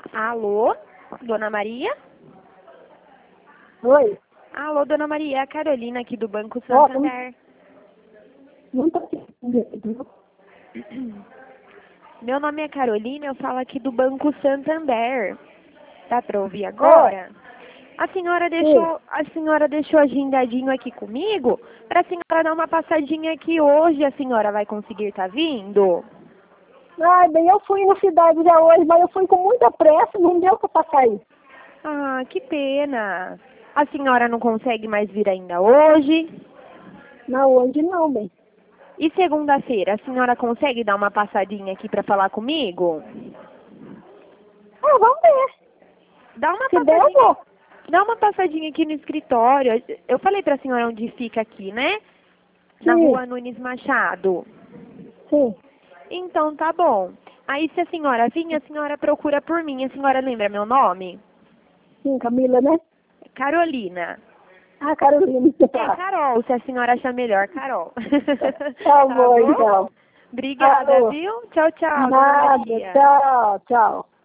Alô, Dona Maria? Oi? Alô, Dona Maria, é a Carolina aqui do Banco Ó, Santander. não tô entendendo. Meu nome é Carolina, eu falo aqui do Banco Santander. Dá pra ouvir agora? A senhora deixou agendadinho aqui comigo pra senhora dar uma passadinha aqui hoje. A senhora vai conseguir estar vindo? Ai, bem, eu fui na cidade já hoje, mas eu fui com muita pressa, não deu pra passar aí. Ah, que pena. A senhora não consegue mais vir ainda hoje? Não, hoje não, bem. E segunda-feira, a senhora consegue dar uma passadinha aqui pra falar comigo? Ah, vamos ver. Dá uma Se der, eu passadinha. vou. Dá uma passadinha aqui no escritório. Eu falei pra senhora onde fica aqui, né? Na Sim, rua Nunes Machado. sim. Então tá bom. Aí se a senhora vir, a senhora procura por mim. A senhora lembra meu nome? Sim, Camila, né? Carolina. Ah, Carolina. É Carol, se a senhora achar melhor, Carol. Tá Tá bom, bom? então. Obrigada, Alô? viu? Tchau, tchau, Dona Nada, Maria. tchau, tchau.